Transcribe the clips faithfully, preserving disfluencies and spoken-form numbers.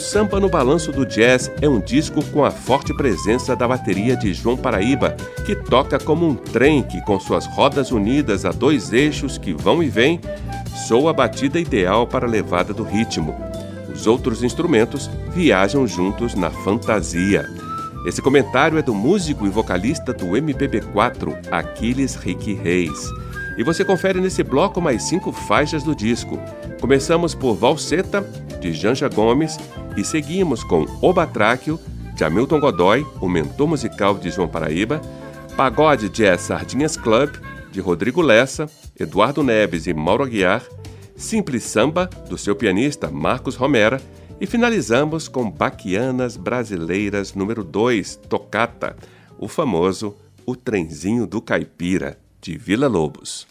Samba no Balanço do Jazz é um disco com a forte presença da bateria de João Paraíba, que toca como um trem que, com suas rodas unidas a dois eixos que vão e vêm, soa a batida ideal para a levada do ritmo. Os outros instrumentos viajam juntos na fantasia. Esse comentário é do músico e vocalista do M P B quatro, Aquiles Ricky Reis. E você confere nesse bloco mais cinco faixas do disco. Começamos por Valseta, de Janja Gomes, e seguimos com O Batráquio, de Hamilton Godoy, o mentor musical de João Paraíba, Pagode Jazz Sardinhas Club, de Rodrigo Lessa, Eduardo Neves e Mauro Aguiar, Simples Samba, do seu pianista Marcos Romera, e finalizamos com Baquianas Brasileiras número dois, Tocata, o famoso O Trenzinho do Caipira, de Vila Lobos.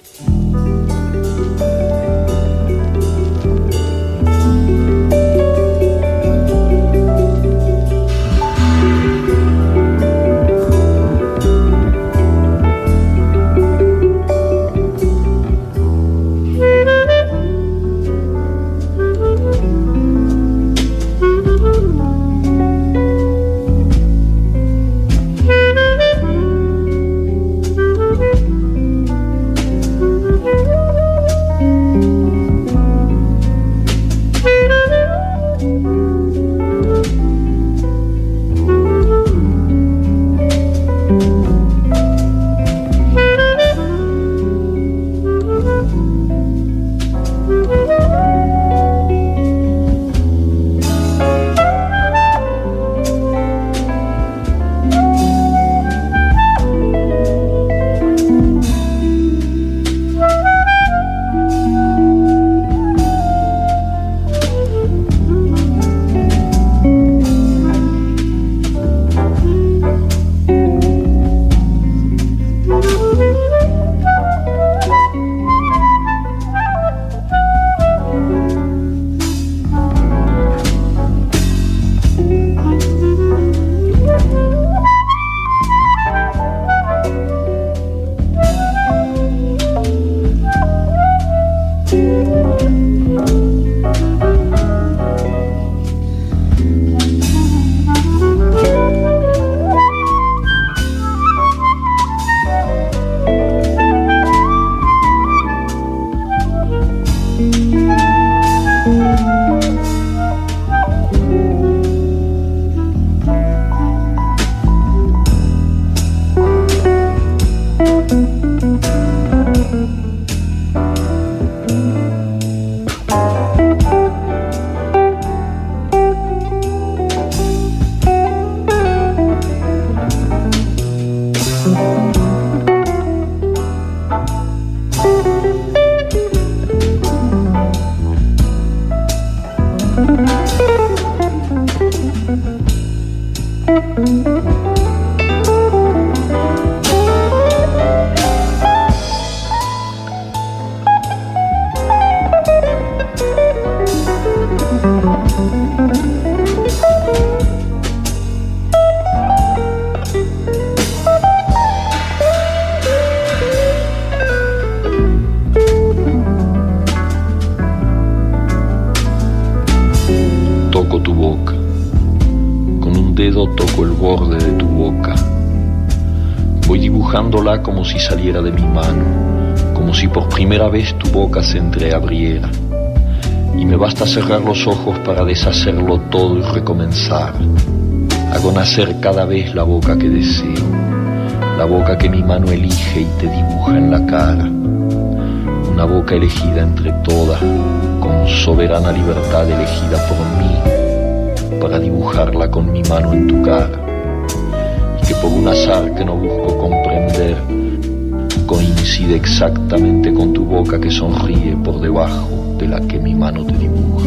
Como si saliera de mi mano, como si por primera vez tu boca se entreabriera, y me basta cerrar los ojos para deshacerlo todo y recomenzar. Hago nacer cada vez la boca que deseo, la boca que mi mano elige y te dibuja en la cara, una boca elegida entre todas, con soberana libertad elegida por mí, para dibujarla con mi mano en tu cara, y que por un azar que no busco comprender, coincide exactamente con tu boca que sonríe por debajo de la que mi mano te dibuja.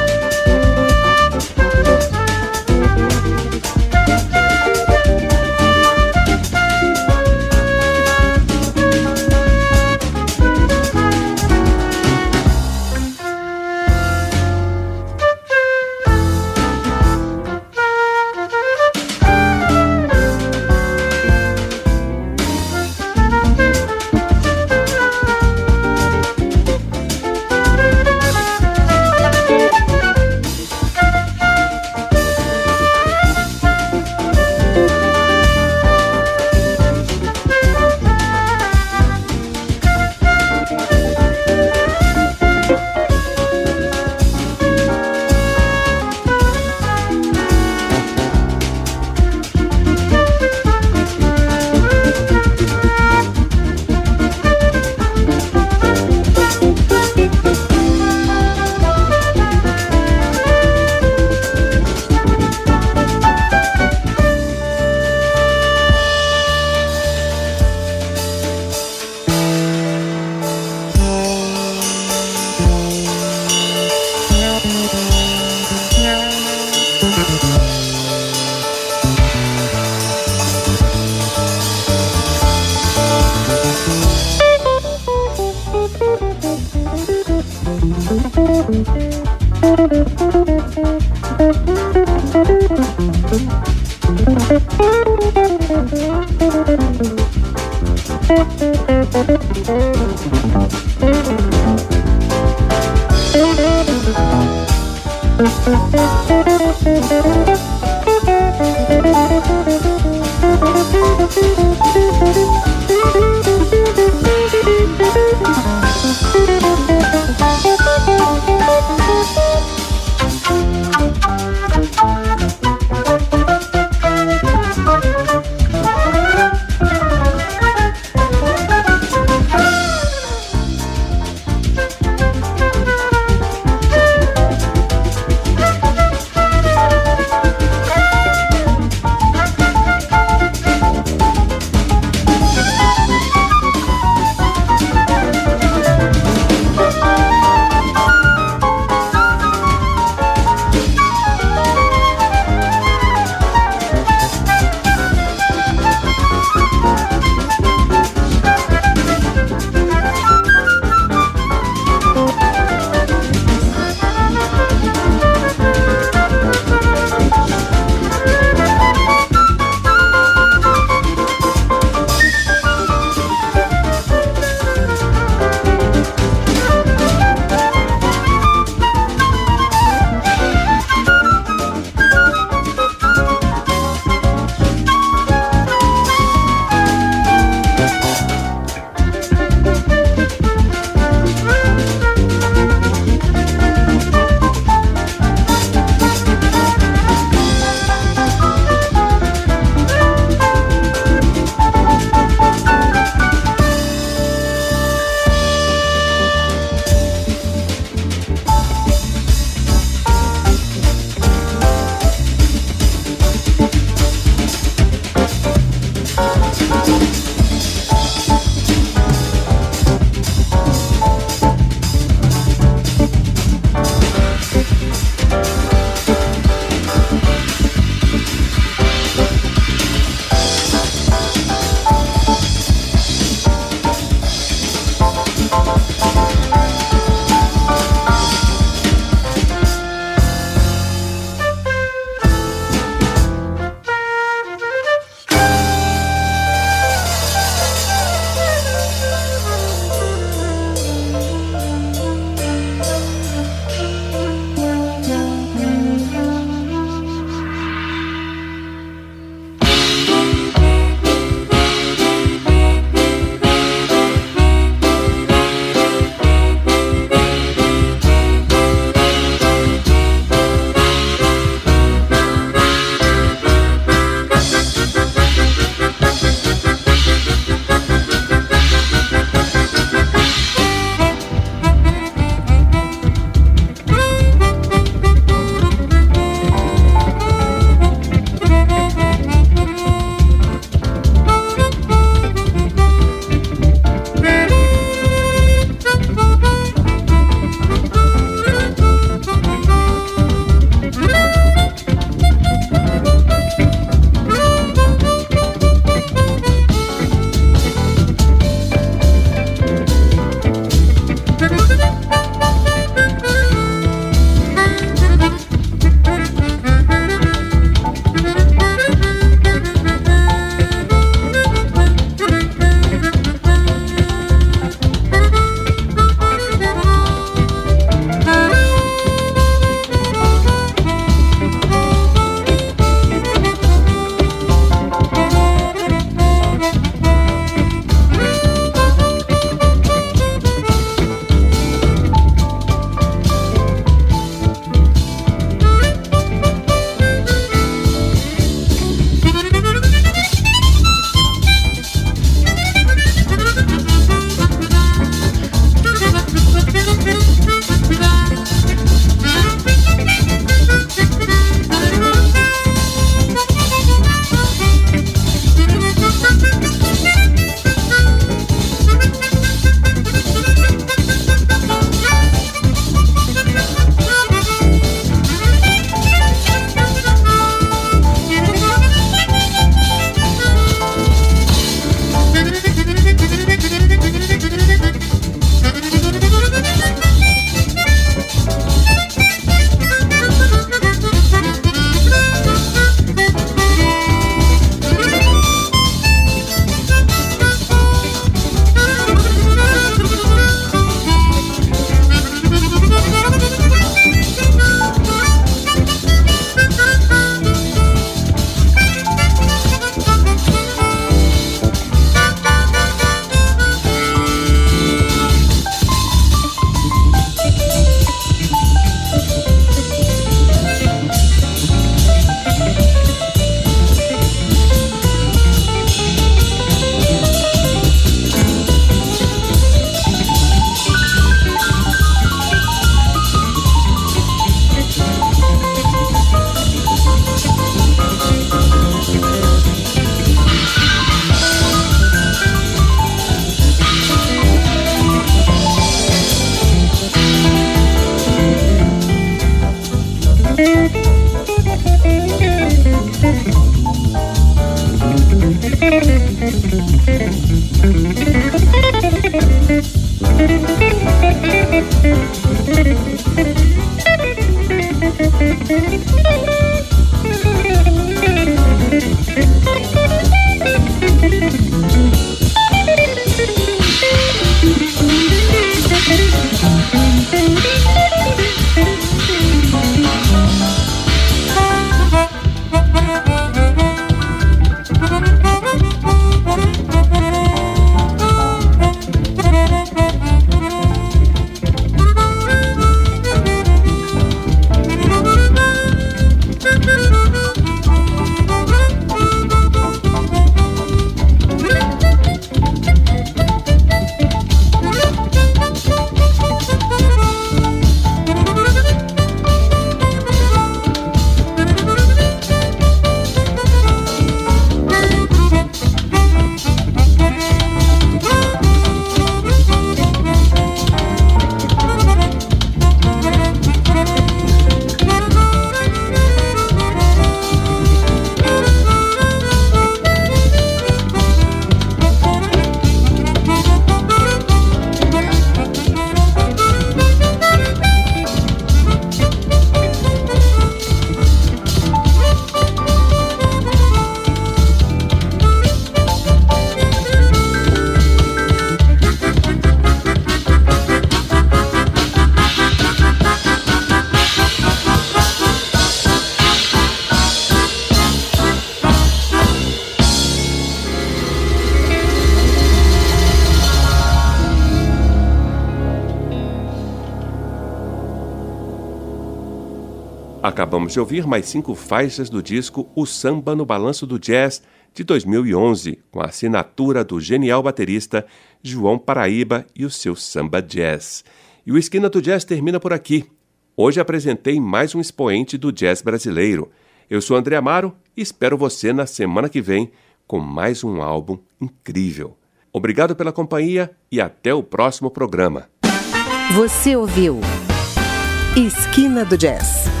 Acabamos de ouvir mais cinco faixas do disco O Samba no Balanço do Jazz, de dois mil e onze, com a assinatura do genial baterista João Paraíba e o seu Samba Jazz. E o Esquina do Jazz termina por aqui. Hoje apresentei mais um expoente do jazz brasileiro. Eu sou André Amaro e espero você na semana que vem com mais um álbum incrível. Obrigado pela companhia e até o próximo programa. Você ouviu Esquina do Jazz.